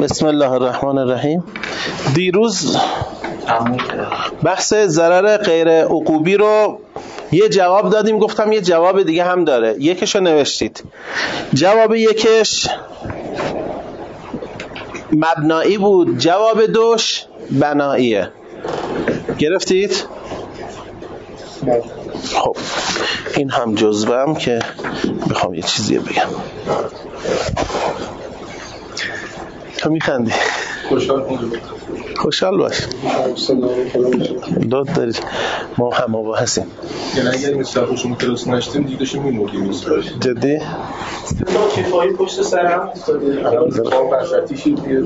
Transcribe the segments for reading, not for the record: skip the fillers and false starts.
بسم الله الرحمن الرحیم. دیروز بحث ضرر غیر عقوبی رو یه جواب دادیم، گفتم یه جواب دیگه هم داره، یکیشو نوشتید. جواب یکش مبنایی بود، جواب دوش بناییه. گرفتید؟ خب این هم جزوم که میخوام یه چیزی بگم. تو میخندی؟ خوشحال باش. داد دارید. ما هم مباحثیم. یعنی اگر مثلا شما کلاس نشتیم دیگه داشتیم میمردیم. جدی؟ استفاده کفایی پشت سر هم افتاده. الان برشتی شید دیگه.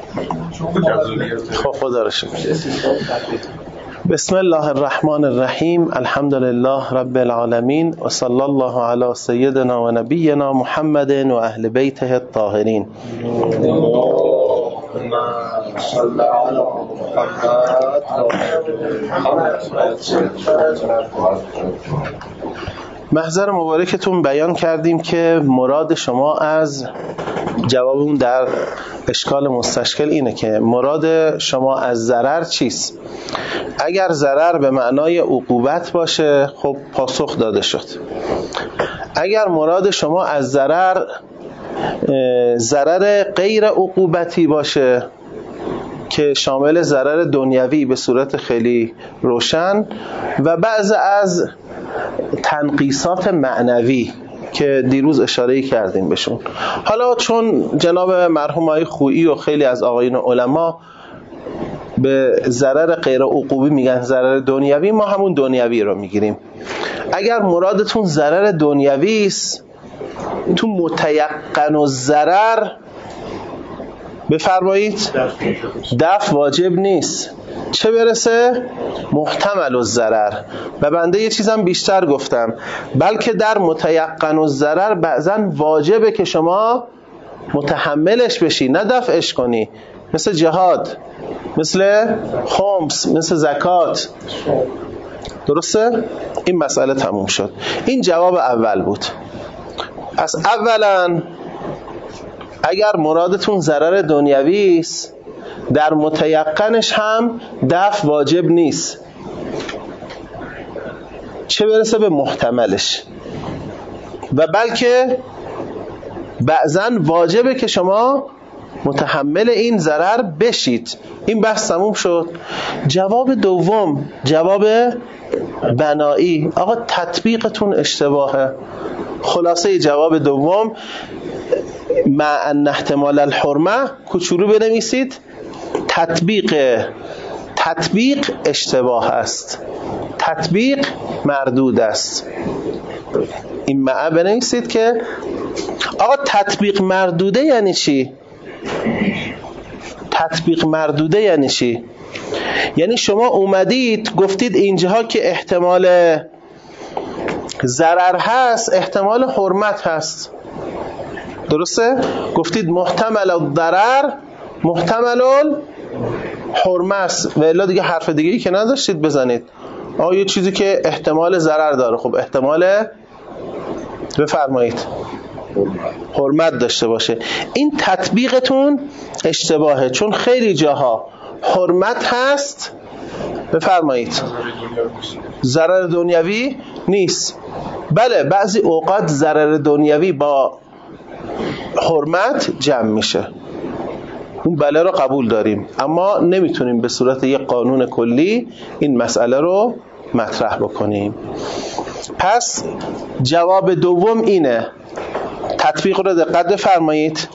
خب خدا رو شکر. بسم الله الرحمن الرحیم. الحمد لله رب العالمین و صلی الله علی سیدنا و نبینا محمد و اهل بیته الطاهرین. محضر مبارکتون بیان کردیم که مراد شما از جوابمون در اشکال مستشکل اینه که مراد شما از ضرر چیست؟ اگر ضرر به معنای عقوبت باشه خب پاسخ داده شد. اگر مراد شما از ضرر غیر عقوبتی باشه که شامل ضرر دنیوی به صورت خیلی روشن و بعض از تنقیصات معنوی که دیروز اشاره کردیم بهشون. حالا چون جناب مرحوم آقای خویی و خیلی از آقایون علما به ضرر غیر عقوبی میگن ضرر دنیوی، ما همون دنیوی رو میگیریم. اگر مرادتون ضرر دنیوی است، تو متیقن و ضرر بفرمایید دفع واجب نیست، چه برسه محتمل الضرر. و بنده یه چیزم بیشتر گفتم، بلکه در متیقن الضرر بعضن واجبه که شما متحملش بشی نه دفعش کنی، مثل جهاد، مثل خمس، مثل زکات. درسته؟ این مسئله تموم شد. این جواب اول بود. پس اولا اگر مرادتون ضرر دنیوی است، در متیقنش هم دفع واجب نیست، چه برسه به محتملش. و بلکه بعضن واجبه که شما متحمل این ضرر بشید. این بحث تموم شد. جواب دوم، جواب بنایی. آقا تطبیقتون اشتباهه. خلاصه جواب دوم مع ان احتمال الحرمه کوچولو بنویسید، تطبیق اشتباه است، تطبیق مردود است. این مع بنویسید که آقا تطبیق مردوده یعنی چی؟ تطبیق مردوده یعنی چی؟ یعنی شما اومدید گفتید اینجاها که احتمال ضرر هست احتمال حرمت هست. درسته؟ گفتید محتمل الضرر محتمل الحرمت است و الا دیگه حرف دیگه ای که نداشتید بزنید. یه چیزی که احتمال ضرر داره، خب احتمال بفرمایید حرمت داشته باشه. این تطبیقتون اشتباهه، چون خیلی جاها حرمت هست بفرمایید ضرر دنیوی نیست. بله بعضی اوقات ضرر دنیوی با حرمت جمع میشه، اون بله رو قبول داریم، اما نمیتونیم به صورت یک قانون کلی این مسئله رو مطرح بکنیم. پس جواب دوم اینه. تطبیق رو دقت بفرمایید.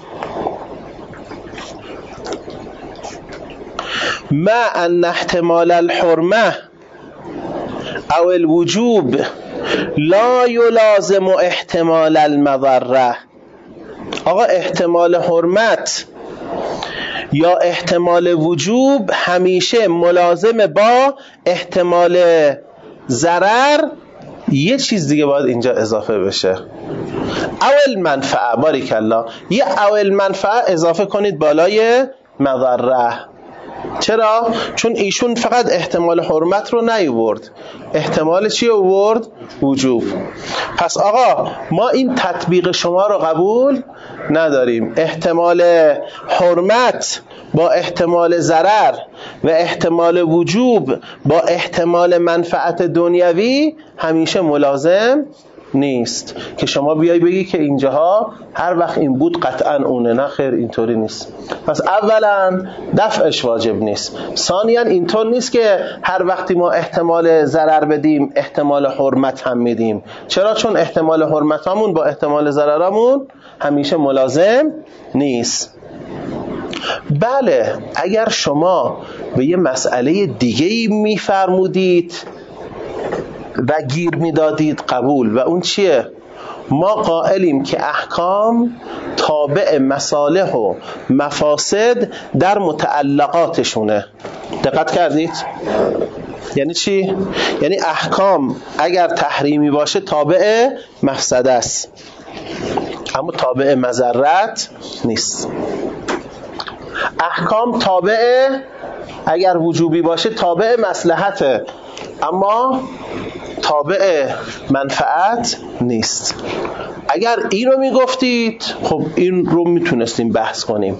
ما ان احتمال الحرمه او الوجوب لا یلازم احتمال المضره. آقا احتمال حرمت یا احتمال وجوب همیشه ملازم با احتمال ضرر. یه چیز دیگه باید اینجا اضافه بشه، اول منفعه. باریکالله. یه اول منفعه اضافه کنید بالای مضره. چرا؟ چون ایشون فقط احتمال حرمت رو نیاورد، احتمال چی آورد؟ وجوب. پس آقا ما این تطبیق شما رو قبول نداریم. احتمال حرمت با احتمال ضرر و احتمال وجوب با احتمال منفعت دنیوی همیشه ملازم نیست که شما بیای بگی که اینجاها هر وقت این بود قطعا اونه. نه خیر، اینطوری نیست. پس اولا دفعش واجب نیست، ثانیا اینطور نیست که هر وقتی ما احتمال ضرر بدیم احتمال حرمت هم میدیم. چرا؟ چون احتمال حرمتامون با احتمال ضررامون همیشه ملازم نیست. بله، اگر شما به یه مسئله دیگه‌ای میفرمودید و گیر میدادید قبول. و اون چیه؟ ما قائلیم که احکام تابع مصالح و مفاسد در متعلقاتشونه. دقت کردید؟ یعنی چی؟ یعنی احکام اگر تحریمی باشه تابع مفسده است، اما تابع مضرت نیست. احکام تابع اگر وجوبی باشه تابع مصلحته، اما تابع منفعت نیست. اگر این رو میگفتید خب این رو میتونستیم بحث کنیم.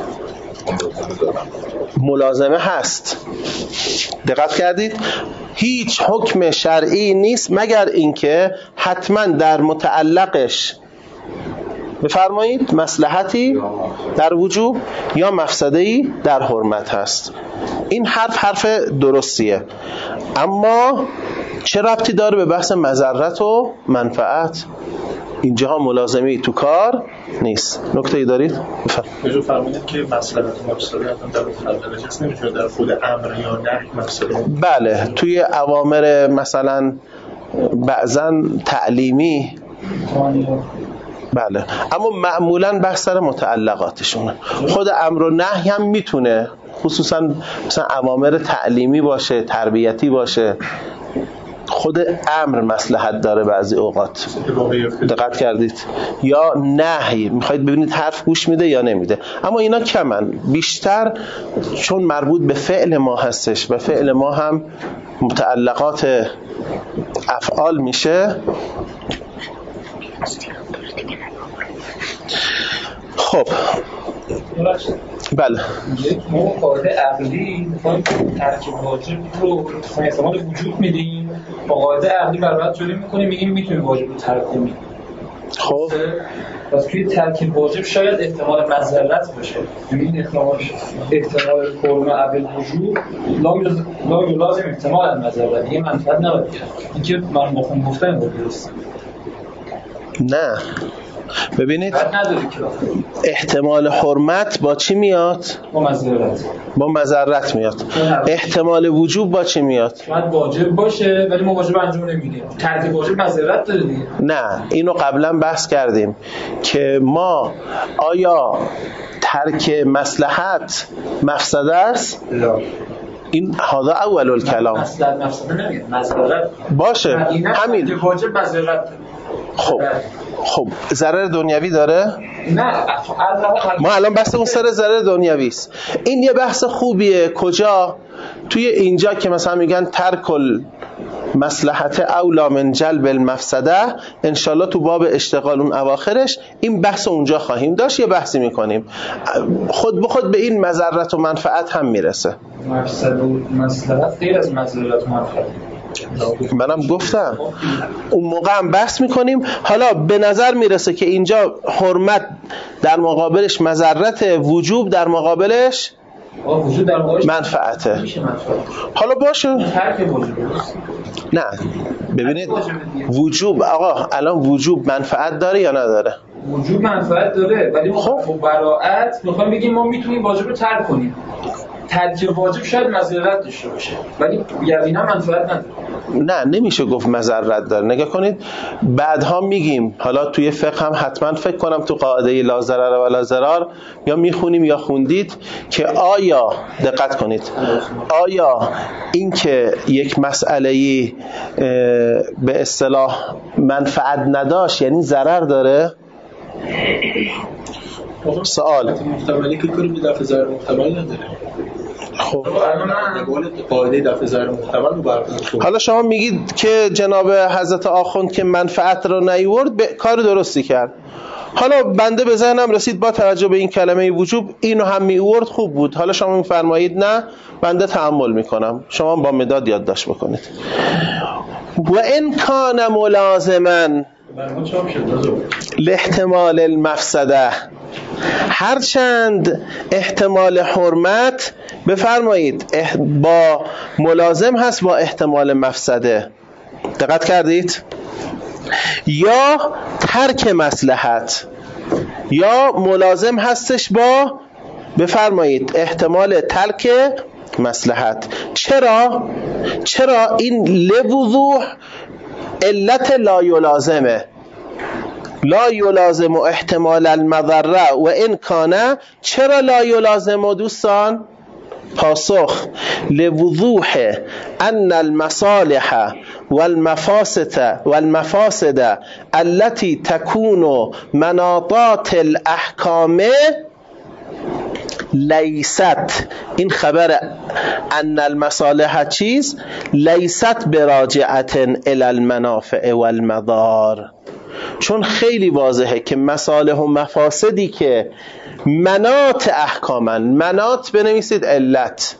ملازمه هست. دقت کردید؟ هیچ حکم شرعی نیست مگر اینکه حتما در متعلقش بفرمایید مصلحتی در وجوب یا مفسده‌ای در حرمت هست. این حرف درستیه، اما چه ربطی داره به بحث مضرت و منفعت؟ اینجاها ملازمی تو کار نیست. نکته‌ای دارید؟ بفرمایید. فرمودید که مصلحت و مفسده در متعلقش هست، نمی‌تونه در خود امر یا نهی مفسده؟ بله، توی اوامر مثلا بعضا تعلیمی بله، اما معمولا بحث سر متعلقاتشونه. خود امر و نهی هم میتونه، خصوصا مثلا اوامر تعلیمی باشه، تربیتی باشه، خود امر مصلحت داره بعضی اوقات. دقت کردید؟ یا نهی، میخواید ببینید حرف گوش میده یا نمیده. اما اینا کمن، بیشتر چون مربوط به فعل ما هستش و فعل ما هم متعلقات افعال میشه. خب بله، ما قاعده عقلی میخوایم ترک واجب رو احتمال وجود میدیم، با قاعده عقلی برابر جوری میکنیم، میگیم میتونیم واجب رو ترک کنیم. خب پس توی ترک واجب شاید احتمال مضرت باشه، یعنی احتمال حرمت اول وجوب لا لازم احتمال مضرت، یه منفعت نباید بیاد. اینکه من بخون گفتم درست نه. ببینید احتمال حرمت با چی میاد؟ با مضرت میاد. احتمال وجوب با چی میاد؟ شاید واجب باشه ولی ما واجب انجام نمیدیم. ترک واجب مضرت داره دیگه. نه، اینو قبلا بحث کردیم که ما آیا ترک مصلحت مفسده است؟ این هذا اول الکلام. مصلحت مفسده نمیگه، مضرت باشه. همین واجب مضرت. خب ضرر دنیوی داره؟ نه، ما الان بحث اون سر ضرر دنیوی است. این یه بحث خوبیه. کجا؟ توی اینجا که مثلا میگن ترک مصلحت اولا من جلب المفسده، انشالله تو باب اشتغال اون اواخرش این بحث اونجا خواهیم داشت، یه بحثی میکنیم خود به خود به این مضرت و منفعت هم میرسه. مفسد و مصلحت غیر از مضرت و منفعت. منم گفتم اون موقع هم بحث میکنیم. حالا به نظر میرسه که اینجا حرمت در مقابلش مضرت، وجوب در مقابلش منفعته. حالا باشه. نه ببینید وجوب، آقا الان وجوب منفعت داره یا نداره؟ وجوب منفعت داره، ولی خب براءت میخوایم بگیم ما میتونیم واجب رو ترک کنیم. ترک واجب شاید مضرت داشته باشه ولی یقینا منفعت نداره. نه، نمیشه گفت مضرت داره. نگاه کنید بعدها میگیم، حالا توی فقه هم حتما فکر کنم تو قاعده لا ضرر ولا ضرار یا میخونیم یا خوندید که آیا، دقت کنید، آیا این که یک مسئله‌ای به اصطلاح منفعت نداشت یعنی ضرر داره؟ سوال محتملی که کاری به دفع ضرر محتمل نداره. خب قاعده دفع ضرر محتمل رو برقرار. حالا شما میگید که جناب حضرت آخوند که منفعت رو نیورد کار درستی کرد. حالا بنده به ذهنم رسید با توجه به این کلمه وجوب اینو هم میورد خوب بود. حالا شما میفرمایید نه، بنده تأمل میکنم، شما با مداد یادداشت بکنید. و ان کان ملازما لاحتمال المفسده، هرچند احتمال حرمت بفرمایید با ملازم هست با احتمال مفسده، دقت کردید؟ یا ترک مصلحت، یا ملازم هستش با بفرمایید احتمال ترک مصلحت. چرا این لوضوح علت لا یلازمه، لا یلازم احتمال المضره و ان کانه. چرا لا یلازم دوستان؟ پاسخ لوضوح ان المصالح والمفاسد التي تكون مناطات الاحکام لیست، این خبر ان المصالح چیز لیست براجعت الی المنافع والمضار، چون خیلی واضحه که مصالح و مفاسدی که مناط احکامن، مناط بنویسید علت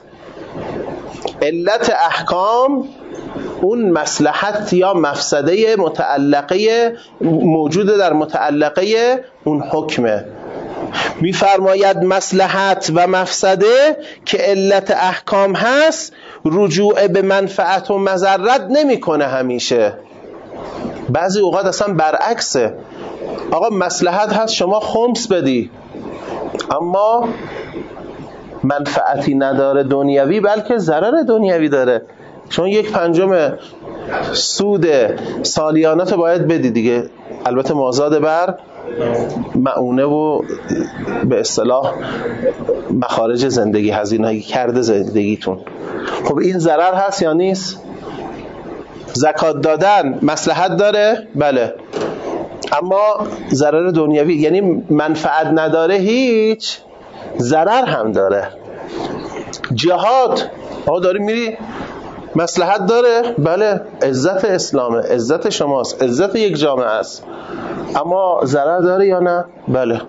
احکام، اون مصلحت یا مفسده متعلقه موجود در متعلقه اون حکمه. میفرماید مصلحت و مفسده که علت احکام هست رجوع به منفعت و مضرت نمیکنه همیشه، بعضی اوقات اصلا برعکسه. آقا مصلحت هست شما خمس بدی اما منفعتی نداره دنیوی، بلکه ضرر دنیوی داره، چون 1/5 سود سالیانات باید بدی دیگه، البته مازاد بر معونه و به اصطلاح مخارج زندگی، هزینه‌ای کرده زندگیتون. خب این ضرر هست یا نیست؟ زکات دادن مصلحت داره؟ بله، اما ضرر دنیوی، یعنی منفعت نداره هیچ، ضرر هم داره. جهاد آقا داری میری مصلحت داره؟ بله، عزت اسلامه، عزت شماست، عزت یک جامعه است، اما ضرر داره یا نه؟ بله.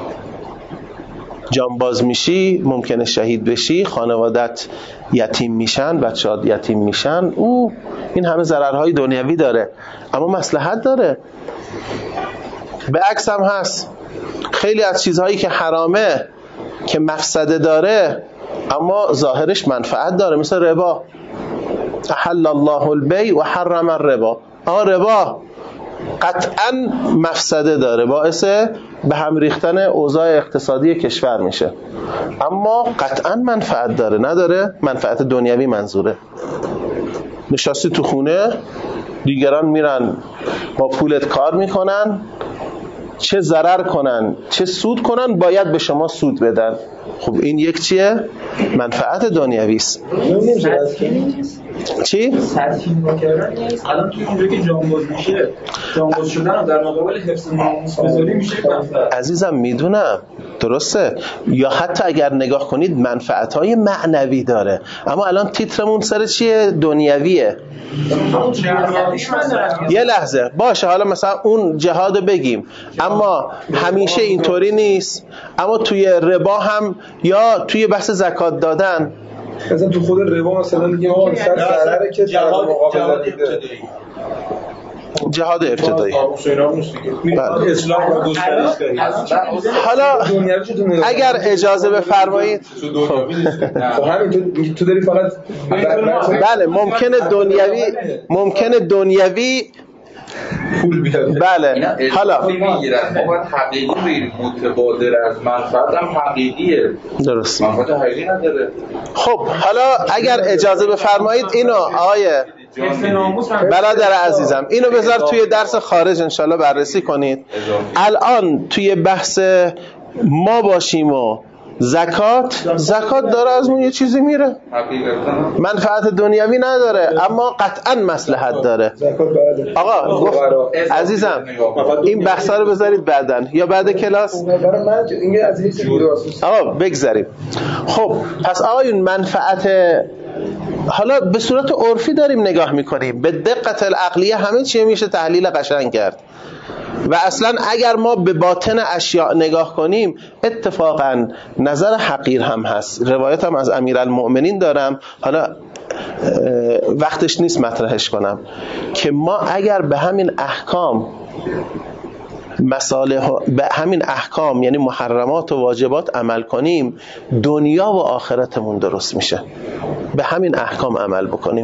جانباز میشی، ممکنه شهید بشی، خانوادت یتیم میشن، بچه‌هات یتیم میشن، این همه ضررهای دنیوی داره اما مصلحت داره. به عکس هم هست، خیلی از چیزهایی که حرامه که مفسده داره اما ظاهرش منفعت داره، مثل ربا، احل الله البیع و حرم الربا. ربا قطعا مفسده داره، باعث به هم ریختن اوضاع اقتصادی کشور میشه، اما قطعا منفعت داره، نداره؟ منفعت دنیوی منظوره. نشستی تو خونه، دیگران میرن با پولت کار میکنن، چه ضرر کنن چه سود کنن باید به شما سود بدن. خب این یک چیه؟ منفعت دنیوی است. چی؟ سطحی نکردن نیست. الان توی اونجایی که جانباز میشه، جانباز شدن رو در مقابل حفظ ناموس بذاری میشه منفعت. عزیزم میدونم درسته، یا حتی اگر نگاه کنید منفعت‌های معنوی داره، اما الان تیترمون سر چیه؟ دنیویه. یه لحظه باشه، حالا مثلا اون جهاد بگیم، اما همیشه اینطوری نیست. اما توی ربا هم یا توی بحث زکات دادن، مثلا تو خود ربا مثلا میگیم آقا سر ضرره که جهاد جهاد ابتدایی. اسلام رو گسترش دارید. حالا اگر اجازه بفرمایید، خب همین تو داری فقط بله ممکنه دنیوی پول بیاد. بله. حالا میگیرن ما باید حقیقی بگیریم، متبادر از منفعت هم حقیقیه، درست، منفعت حقیقی نداره. خب حالا اگر اجازه بفرمایید اینو آقای برادر عزیزم اینو بذار توی درس خارج انشالله بررسی کنید. الان توی بحث ما باشیم و زکات داره از اون یه چیزی میره، منفعت دنیوی نداره اما قطعا مصلحت داره. آقا گفت عزیزم این بحثا رو بذارید بعدن یا بعد کلاس. آقا بگذاریم. خب پس آقایون منفعت حالا به صورت عرفی داریم نگاه میکنیم، به دقت العقلیه همه چی میشه تحلیل قشنگ کرد. و اصلا اگر ما به باطن اشیاء نگاه کنیم اتفاقا نظر حقیر هم هست. روایت هم از امیرالمؤمنین دارم، حالا وقتش نیست مطرحش کنم، که ما اگر به همین احکام به همین احکام یعنی محرمات و واجبات عمل کنیم دنیا و آخرتمون درست میشه. به همین احکام عمل بکنیم.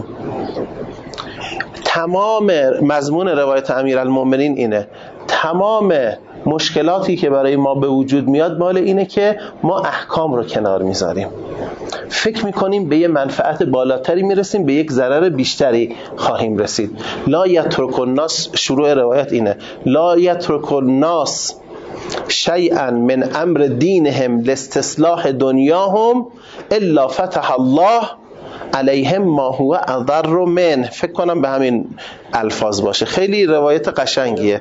تمام مضمون روایت امیرالمؤمنین اینه، تمام مشکلاتی که برای ما به وجود میاد مال اینه که ما احکام رو کنار میذاریم، فکر میکنیم به یه منفعت بالاتری میرسیم، به یک ضرر بیشتری خواهیم رسید. لا یترک الناس، شروع روایت اینه، لا یترک الناس شیئا من امر دینهم لاستصلاح دنیاهم الا فتح الله علیهم ما هو اضر من. فکر کنم به همین الفاظ باشه، خیلی روایت قشنگیه.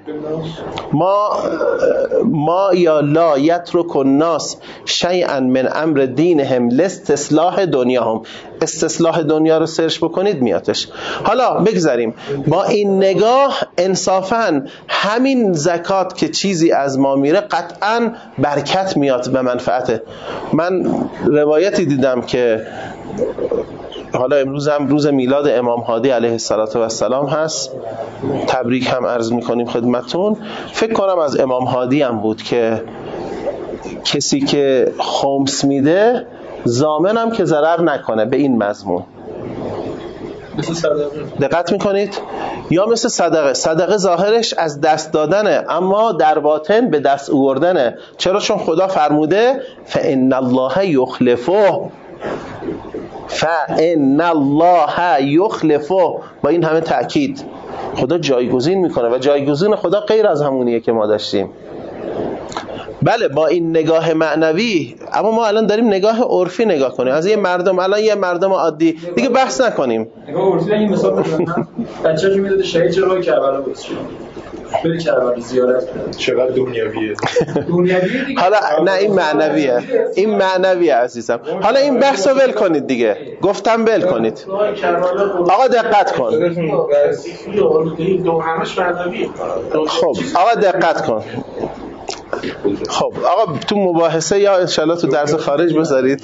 ما یا لا یترک الناس شیئا من امر دینهم لاستصلاح دنیاهم، استصلاح دنیا رو سرچ بکنید میاتش. حالا بگذاریم با این نگاه انصافاً همین زکات که چیزی از ما میره قطعاً برکت میاد به منفعته. من روایتی دیدم که حالا امروز هم روز میلاد امام هادی علیه السلام هست، تبریک هم عرض میکنیم خدمتون. فکر کنم از امام هادی هم بود که کسی که خمس میده ضامن هم که ضرر نکنه به این مضمون. دقت میکنید؟ یا مثل صدقه ظاهرش از دست دادنه اما در باطن به دست آوردنه. چرا؟ چون خدا فرموده فإن الله یخلفه، فإن الله یخلفه، با این همه تأکید خدا جایگزین میکنه و جایگزین خدا غیر از همونیه که ما داشتیم. بله با این نگاه معنوی، اما ما الان داریم نگاه عرفی نگاه کنیم. از یه مردم، الان یه مردم عادی دیگه بحث نکنیم. نگاه عرفی این مثال بزنم، بچه‌ها که میداده شهید چرا کربلا بشه، بری کربلا زیارت کنه، چقدر دنیویه دیگه. حالا نه این معنویه، این معنویه عزیزم. حالا این بحثو ول کنید دیگه، گفتم ول کنید. آقا دقت کن. خب آقا دقت کن. خب آقا تو مباحثه یا انشالله تو درس خارج بذارید.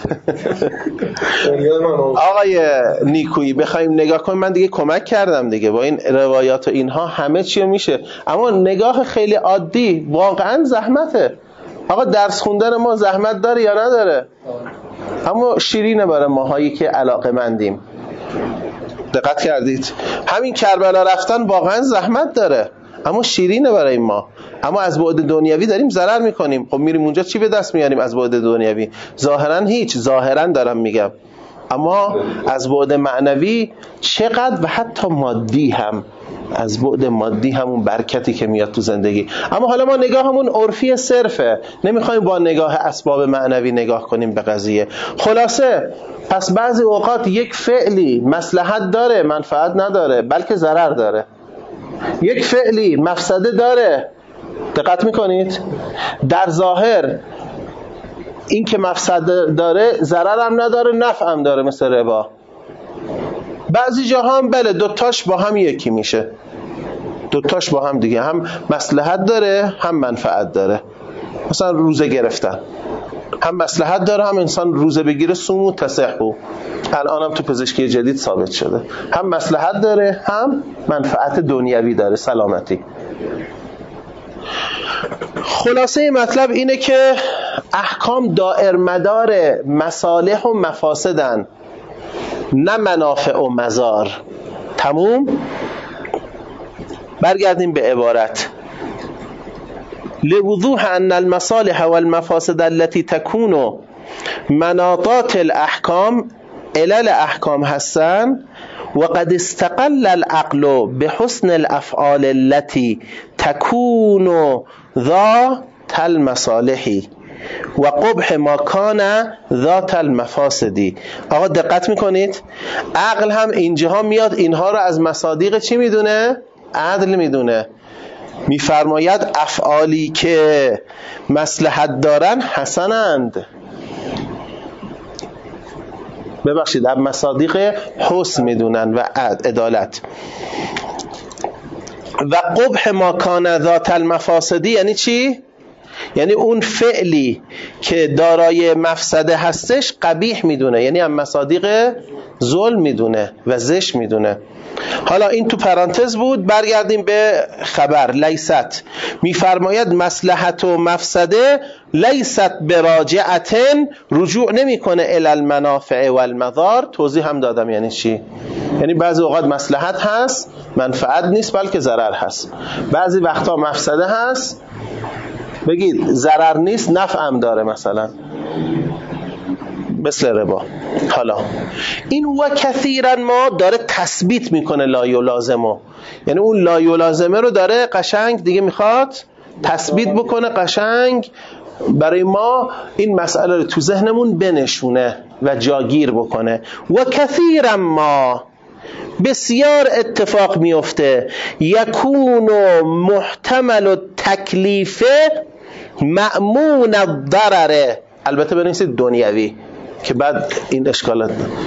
آقای نیکویی بخوایم نگاه کنیم، من دیگه کمک کردم دیگه با این روایات و اینها همه چی میشه، اما نگاه خیلی عادی واقعا زحمته. آقا درس خوندن ما زحمت داره یا نداره؟ اما شیرینه برای ماهایی که علاقه‌مندیم. دقت کردید؟ همین کربلا رفتن واقعا زحمت داره اما شیرینه برای ما. اما از بعد دنیوی داریم ضرر میکنیم. خب میریم اونجا چی به دست میاریم از بعد دنیوی؟ ظاهرا هیچ، ظاهرا دارم میگم، اما از بعد معنوی چقدر و حتی مادی هم، از بعد مادی همون برکتی که میاد تو زندگی. اما حالا ما نگاهمون عرفی صرفه، نمیخوایم با نگاه اسباب معنوی نگاه کنیم به قضیه. خلاصه پس بعضی اوقات یک فعلی مصلحت داره منفعت نداره بلکه ضرر داره، یک فعلی مفسده داره. دقت میکنید؟ در ظاهر این که مفسده داره ضرر هم نداره نفع هم داره، مثل ربا. بعضی جاها هم بله دوتاش با هم یکی میشه، دوتاش با هم دیگه، هم مصلحت داره هم منفعت داره. مثلا روزه گرفتن هم مصلحت داره، هم انسان روزه بگیره صوم تصحو، الان هم تو پزشکی جدید ثابت شده، هم مصلحت داره هم منفعت دنیوی داره، سلامتی. خلاصه مطلب اینه که احکام دائر مدار مصالح و مفاسدن، نه منافع و مضار. تموم. برگردیم به عبارت. لوضوح ان المصالح والمفاسد التي تكون مناطات الاحکام علل احکام هستن وقد استقل العقل بحسن الافعال التي تكون ذات المصالح. و قبح ما کان ذات المفاسدی. آقا دقت میکنید عقل هم اینجاها میاد اینها رو از مصادیق چی میدونه؟ عدل میدونه. میفرماید افعالی که مصلحت دارن حسنند، ببخشید از مصادیق حسن میدونن و عدالت. و قبح ما کان ذات المفاسدی یعنی چی؟ یعنی اون فعلی که دارای مفسده هستش قبیح میدونه، یعنی هم مصادیق ظلم میدونه و زشت میدونه. حالا این تو پرانتز بود، برگردیم به خبر لیست. میفرماید مصلحت و مفسده لیست براجعتن، رجوع نمیکنه الی المنافع و المضار. توضیح هم دادم یعنی چی. یعنی بعضی اوقات مصلحت هست منفعت نیست بلکه ضرر هست، بعضی وقتا مفسده هست بگید ضرر نیست نفع هم داره، مثلا مثل ربا. حالا این و کثیرا ما داره تثبیت میکنه لا یلازمه، یعنی اون لا یلازمه رو داره قشنگ دیگه میخواد تثبیت بکنه، قشنگ برای ما این مسئله رو تو ذهنمون بنشونه و جاگیر بکنه. و کثیرا ما بسیار اتفاق میفته یکون محتمل التکلیف مأمون الضرر، البته بنویسید دنیوی که بعد این اشکالات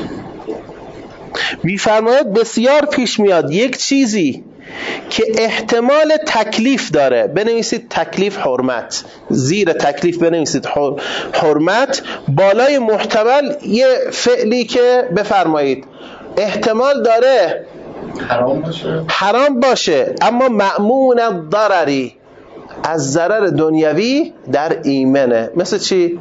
میفرماید بسیار پیش میاد یک چیزی که احتمال تکلیف داره، بنویسید تکلیف حرمت، زیر تکلیف بنویسید حرمت، بالای محتمل یه فعلی که بفرمایید احتمال داره حرام باشه اما مأمون الضرری، از ضرر دنیوی در ایمنه. مثل چی؟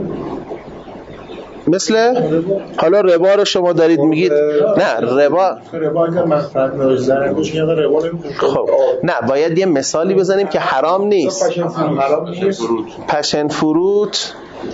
مثل حالا ربا رو شما دارید میگید نه ربا اگر منفعت نداره ضرر باشه یا ربا نمیتونه. خب نه باید یه مثالی بزنیم که حرام نیست. پشن فروت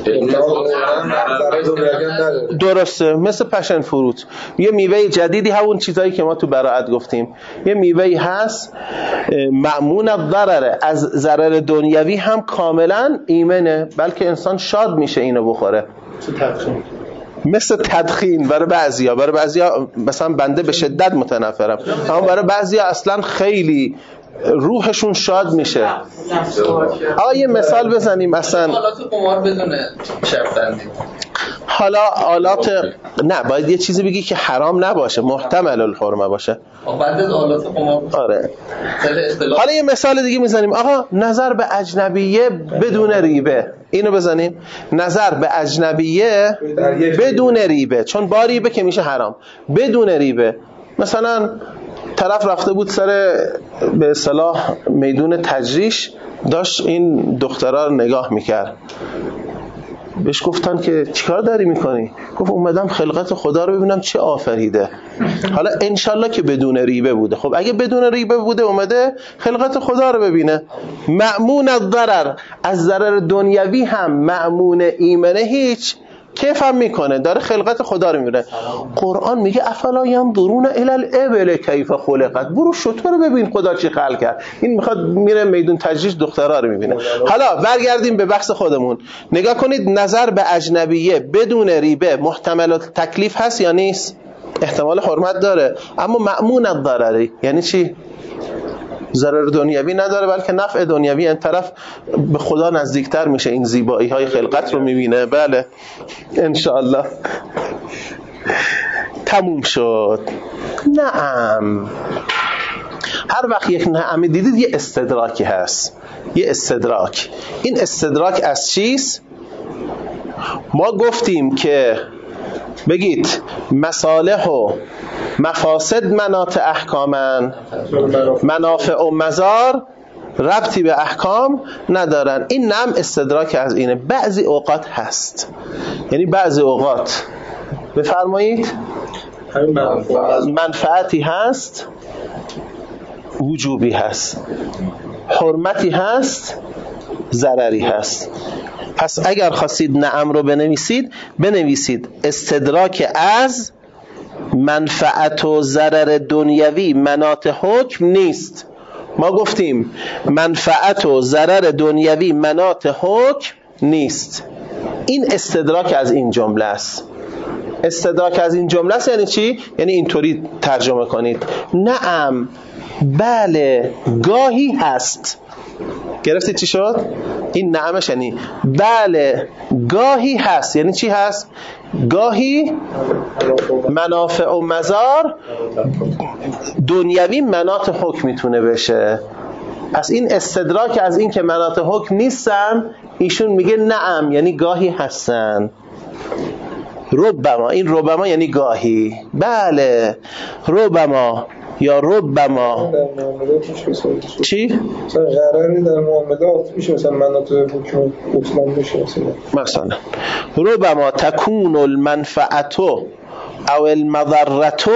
درسته، مثل پشن فروت یه میوه جدیدی، همون چیزایی که ما تو براءت گفتیم، یه میوهی هست مأمون الضرره، از ضرر دنیوی هم کاملا ایمنه، بلکه انسان شاد میشه اینو بخوره. مثل تدخین برای بعضیا مثلا بنده به شدت متنفرم، اما برای بعضیا اصلا خیلی روحشون شاد میشه. یه مثال بزنیم اصلا آلات قمار بدونه شرطندی. حالا آلات نه باید یه چیزی بگی که حرام نباشه، محتمل الحرمه باشه. بعد از آلات قمار آره. حالا یه مثال دیگه میزنیم. آقا نظر به اجنبیه بدون ریبه، اینو بزنیم نظر به اجنبیه بدون ریبه، چون با ریبه که میشه حرام، بدون ریبه. مثلا طرف رفته بود سر به اصطلاح میدون تجریش، داشت این دخترها رو نگاه میکرد، بهش گفتن که چیکار داری میکنی؟ گفت اومدم خلقت خدا رو ببینم چه آفریده. حالا انشالله که بدون ریبه بوده. خب اگه بدون ریبه بوده اومده خلقت خدا رو ببینه. مأمون الضرر، از ضرر دنیوی هم مأمون ایمنه هیچ، کیف هم میکنه، داره خلقت خدا رو میبینه. قرآن میگه افلا ینظرون الی الابل کیف خلقت، برو شتر رو ببین خدا چی خلق کرد. این میخواد میره میدون تجریش دخترها رو میبینه. حالا برگردیم به بحث خودمون، نگاه کنید نظر به اجنبیه بدون ریبه محتمل تکلیف هست یا نیست؟ احتمال حرمت داره اما مأمون الضرری یعنی چی؟ ضرر دنیوی نداره بلکه نفع دنیوی، این طرف به خدا نزدیکتر میشه، این زیبایی های خلقت رو میبینه. بله انشاءالله. تموم شد. نعم، هر وقت یک نعم دیدید یه استدراکی هست، یه استدراک. این استدراک از چیست؟ ما گفتیم که بگید مصالح و مفاسد مناط احکامن، منافع و مضار ربطی به احکام ندارن. این نم استدراک از اینه. بعضی اوقات هست، یعنی بعضی اوقات بفرمایید منفعتی هست، وجوبی هست، حرمتی هست، ضرری هست. پس اگر خواستید نعم رو بنویسید استدراک از منفعت و ضرر دنیوی مناط حکم نیست. ما گفتیم منفعت و ضرر دنیوی مناط حکم نیست. این استدراک از این جمله است. استدراک از این جمله است یعنی چی؟ یعنی اینطوری ترجمه کنید: نعم، بله، گاهی هست. گرفتید چی شد؟ این نعمش یعنی بله، گاهی هست. یعنی چی هست؟ گاهی منافع و مضار دنیوی مناط حکم میتونه بشه. پس این استدراک از این که مناط حکم نیستن، ایشون میگه نعم یعنی گاهی هستن. ربما، این ربما یعنی گاهی، بله، ربما یا ربما. چی؟ مثلا قراری در معاملات میشه مثلا مناط حکم اطلاق میشه مثلا ربما تکون المنفعت او المضرة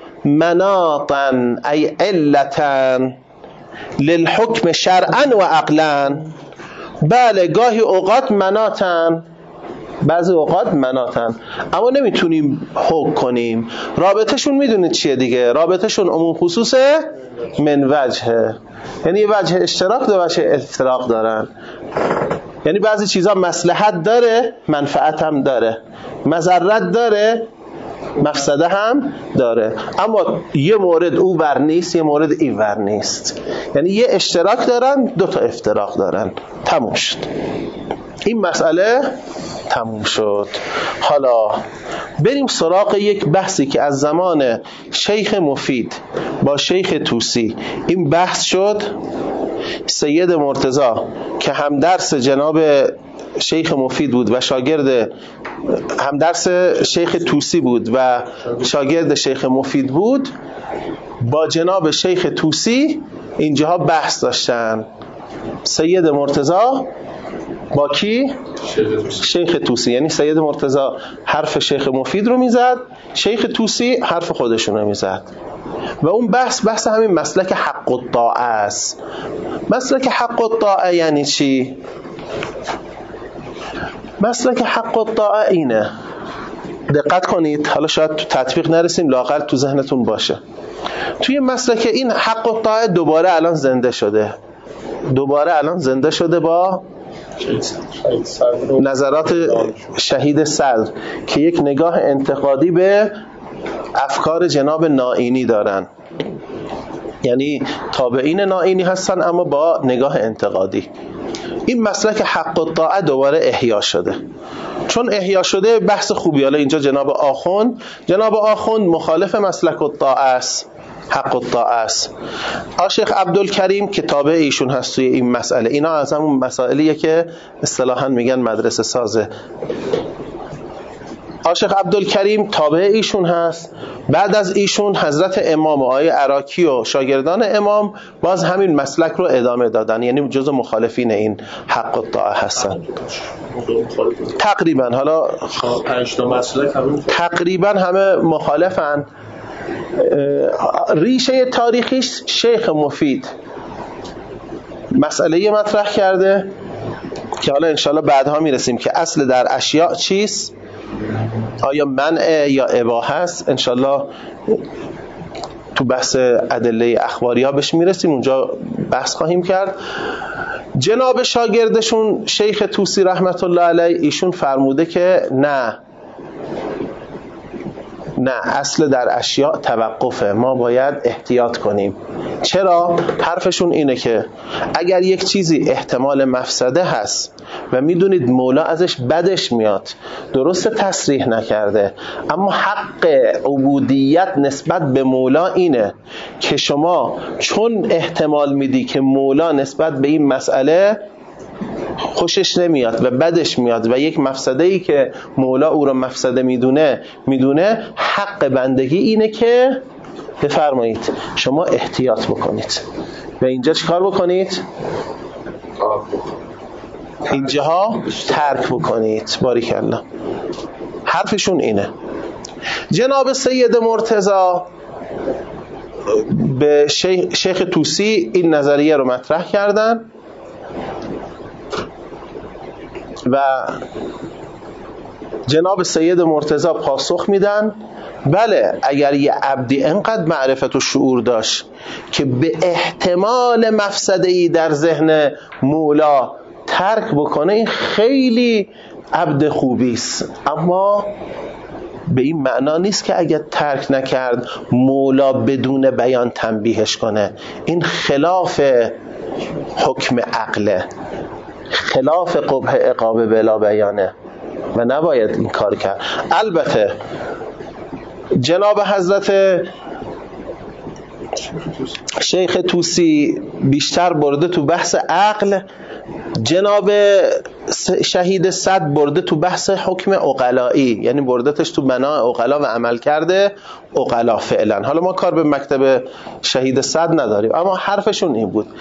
مناطا ای علتا للحکم شرعا و عقلا. بله، گاهی اوقات مناطن، بعضی اوقات مناطن، اما نمیتونیم حکم کنیم. رابطهشون میدونید چیه دیگه؟ رابطهشون عموم خصوصه من وجهه، یعنی یه وجه اشتراک و وجه افتراق دارن. یعنی بعضی چیزا مصلحت داره، منفعت هم داره، مضرت داره، مفسده هم داره، اما یه مورد او ور نیست، یه مورد این ور نیست. یعنی یه اشتراک دارن، دو تا افتراق دارن. تموم شد این مسئله، تموم شد. حالا بریم سراغ یک بحثی که از زمان شیخ مفید با شیخ طوسی این بحث شد. سید مرتضی که هم درس جناب شیخ مفید بود و شاگرد، هم درس شیخ طوسی بود و شاگرد شیخ مفید بود، با جناب شیخ طوسی اینجاها بحث داشتن. سید مرتضی با کی؟ شیخ طوسی. یعنی سید مرتضی حرف شیخ مفید رو میزد، شیخ طوسی حرف خودشون رو میزد و اون بحث همین مسلک حق الطاعه است. مسلک حق الطاعه یعنی چی؟ مسلک حق الطاعه اینه، دقت کنید، حالا شاید تو تطبیق نرسیم، لااقل تو ذهنتون باشه. توی مسلک این حق الطاعه دوباره الان زنده شده با نظرات شهید صدر که یک نگاه انتقادی به افکار جناب نائینی دارن. یعنی تابعین نائینی هستن اما با نگاه انتقادی. این مسلک حق الطاعه دوباره احیا شده. چون احیا شده بحث خوبی. حالا اینجا جناب آخوند مخالف مسلک الطاعه است، حق الطاعه است. شیخ عبدالکریم که تابع ایشون هست توی این مسئله، اینا از همون مسائلیه که اصطلاحاً میگن مدرسه سازه. شیخ عبدالکریم تابع ایشون هست. بعد از ایشون حضرت امام و آیه عراقی و شاگردان امام باز همین مسلک رو ادامه دادن، یعنی جزو مخالفین این حق الطاعه هستن تقریبا. حالا 5 تا مسلک تقریبا همه مخالفن. ریشه تاریخیش شیخ مفید مسئله مطرح کرده که حالا انشالله بعدها میرسیم که اصل در اشیاء چیست، آیا منع یا اباحه است. انشالله تو بحث ادله اخباری ها بهش میرسیم، اونجا بحث خواهیم کرد. جناب شاگردشون شیخ طوسی رحمت الله علیه ایشون فرموده که نه، اصل در اشیاء توقفه، ما باید احتیاط کنیم. چرا؟ حرفشون اینه که اگر یک چیزی احتمال مفسده هست و میدونید مولا ازش بدش میاد، درست تصریح نکرده، اما حق عبودیت نسبت به مولا اینه که شما چون احتمال میدی که مولا نسبت به این مسئله خوشش نمیاد و بدش میاد و یک مفسده‌ای که مولا او رو مفسده میدونه، حق بندگی اینه که بفرمایید شما احتیاط بکنید و اینجا چیکار بکنید؟ اینجاها ترک بکنید. باریکالله. حرفشون اینه. جناب سید مرتضی به شیخ طوسی این نظریه رو مطرح کردن و جناب سید مرتضی پاسخ میدن بله، اگر یه عبدی انقدر معرفت و شعور داشت که به احتمال مفسده‌ای در ذهن مولا ترک بکنه این خیلی عبد خوبی است، اما به این معنا نیست که اگر ترک نکرد مولا بدون بیان تنبیهش کنه. این خلاف حکم عقله، خلاف قبح عقاب بلا بیانه و نباید این کار کرد. البته جناب حضرت شیخ طوسی بیشتر برده تو بحث عقل، جناب شهید صد برده تو بحث حکم عقلایی، یعنی بردتش تو بنا عقلا و عمل کرده عقلا فعلا. حالا ما کار به مکتب شهید صد نداریم، اما حرفشون این بود.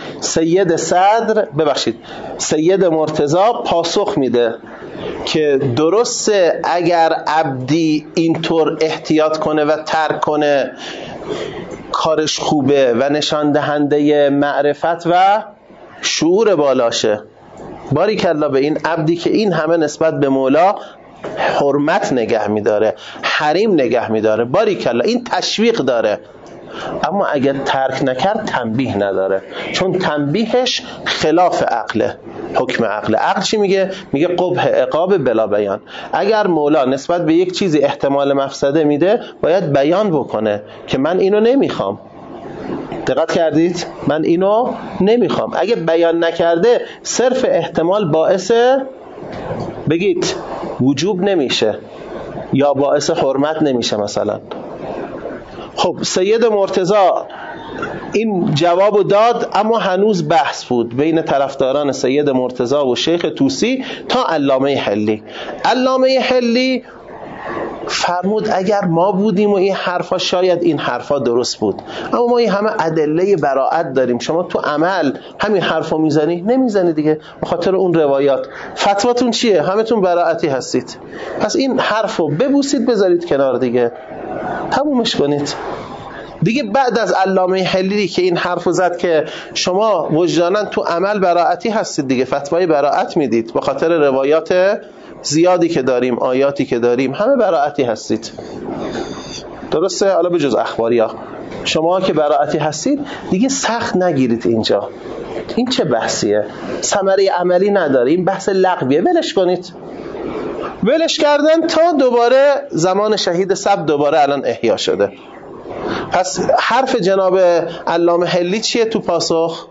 سید مرتضی پاسخ میده که درسته اگر عبدی اینطور احتیاط کنه و ترک کنه کارش خوبه و نشان دهنده معرفت و شعور بالاشه. باریکلا به این عبدی که این همه نسبت به مولا حرمت نگه میداره، حریم نگه میداره، باریکلا این تشویق داره. اما اگر ترک نکرد تنبیه نداره، چون تنبیهش خلاف عقله، حکم عقله. عقل چی میگه؟ میگه قبح عقاب بلا بیان. اگر مولا نسبت به یک چیزی احتمال مفسده میده باید بیان بکنه که من اینو نمیخوام. دقت کردید؟ من اینو نمیخوام. اگه بیان نکرده صرف احتمال باعث بگید وجوب نمیشه یا باعث حرمت نمیشه مثلا. خب سید مرتضی این جوابو داد، اما هنوز بحث بود بین طرفداران سید مرتضی و شیخ طوسی تا علامه حلی. علامه حلی فرمود اگر ما بودیم و این حرفا شاید این حرفا درست بود، اما ما این همه ادله براءت داریم، شما تو عمل همین حرفا میزنی؟ نمیزنی دیگه، به خاطر اون روایات. فتواتون چیه؟ همتون براءتی هستید، پس این حرفو ببوسید بذارید کنار دیگه، تمومش کنید دیگه. بعد از علامه حلیری که این حرفو زد که شما وجدانا تو عمل براءتی هستید دیگه، فتوای براءت میدید به خاطر روایات زیادی که داریم، آیاتی که داریم، همه براءتی هستید، درسته؟ حالا به جز اخباریا شما که براءتی هستید دیگه سخت نگیرید اینجا. این چه بحثیه؟ ثمره عملی نداره، این بحث لغویه، ولش کنید. ولش کردن تا دوباره زمان شهید صبت دوباره الان احیا شده. پس حرف جناب علامه حلی چیه تو پاسخ؟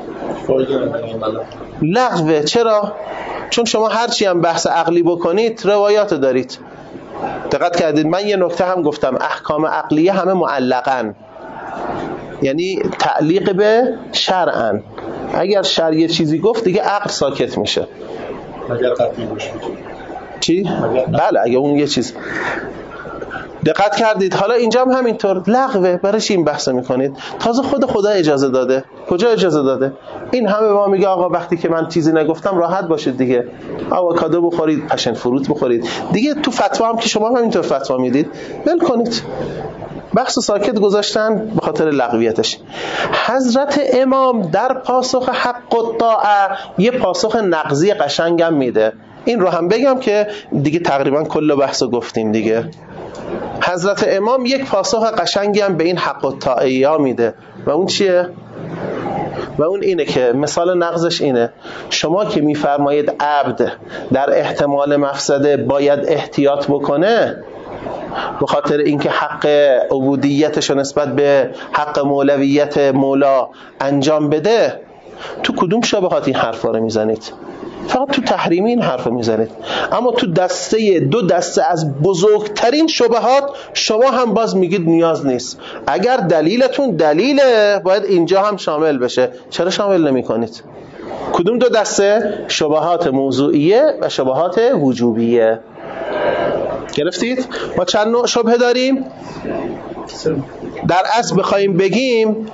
لغوه. چرا؟ چون شما هرچی هم بحث عقلی بکنید روایات دارید. دقت کردید؟ من یه نکته هم گفتم، احکام عقلیه همه معلقن، یعنی تعلیق به شرعن. اگر شرع یه چیزی گفت دیگه عقل ساکت میشه. مگر قطعی باشه. چی؟ بله اگه اون یه چیز. دقت کردید؟ حالا اینجا هم همینطور لغوه. برای چی این بحث میکنید؟ تازه خود خدا اجازه داده. کجا اجازه داده؟ این همه ما میگه آقا وقتی که من چیزی نگفتم راحت باشید دیگه، آووکادو بخورید، پشن فروت بخورید دیگه. تو فتوا هم که شما همینطور فتوا میدید، ول کنید. بحث ساکت گذاشتن به خاطر لغویتش. حضرت امام در پاسخ حق الطاعه یه پاسخ نقضی قشنگم میده. این رو هم بگم که دیگه تقریبا کل بحثو گفتیم دیگه. حضرت امام یک پاسخ قشنگی هم به این حق الطاعه میده و اون چیه؟ و اون اینه که مثال نقضش اینه: شما که میفرمایید عبد در احتمال مفسده باید احتیاط بکنه به خاطر اینکه حق عبودیتش نسبت به حق مولویت مولا انجام بده، تو کدوم شبهات این حرفا رو میزنید؟ فقط تو تحریمی این حرفو میزنید. اما تو دو دسته از بزرگترین شبهات شما هم باز میگید نیاز نیست. اگر دلیلتون دلیله باید اینجا هم شامل بشه. چرا شامل نمی کنید؟ کدوم دو دسته؟ شبهات موضوعیه و شبهات وجوبیه. گرفتید؟ ما چند نوع شبهه داریم؟ در اصل بخوایم بگیم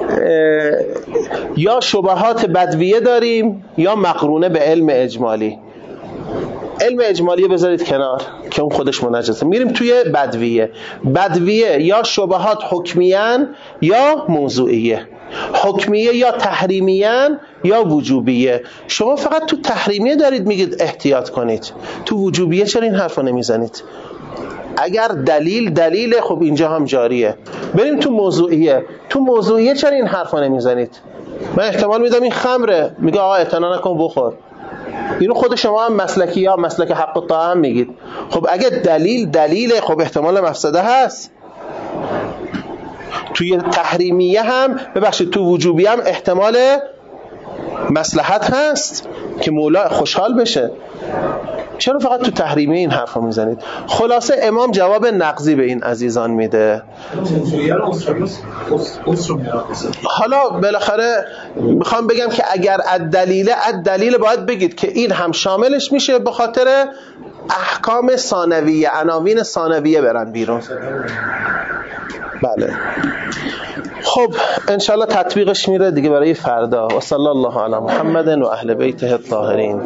یا شبهات بدویه داریم یا مقرونه به علم اجمالی. علم اجمالی بذارید کنار که اون خودش منجزه. میریم توی بدویه یا شبهات حکمیان یا موضوعیه، حکمیه یا تحریمیان یا وجوبیه. شما فقط تو تحریمیه دارید میگید احتیاط کنید، تو وجوبیه چرا این حرفو نمیزنید؟ اگر دلیل خب اینجا هم جاریه. بریم تو موضوعیه چرا این حرفا نمیزنید؟ من احتمال میدم این خمره، میگه آقا اعتنا نکن بخور. اینو خود شما هم مسلکی یا مسلک حق الطاعه هم میگید. خب اگه دلیل خب احتمال مفسده هست. توی تحریمیه هم ببخشید تو وجوبی هم احتمال مصلحت هست که مولا خوشحال بشه. چرا فقط تو تحریمیه این حرفا میزنید؟ خلاصه امام جواب نقضی به این عزیزان میده. حالا بالاخره میخوام بگم که اگر الدلیل باید بگید که این هم شاملش میشه به خاطر احکام ثانویه، عناوین ثانویه برن بیرون. بله خب انشالله تطبیقش میره دیگه برای فردا. و صلی الله علی محمد و اهل بیته الطاهرین.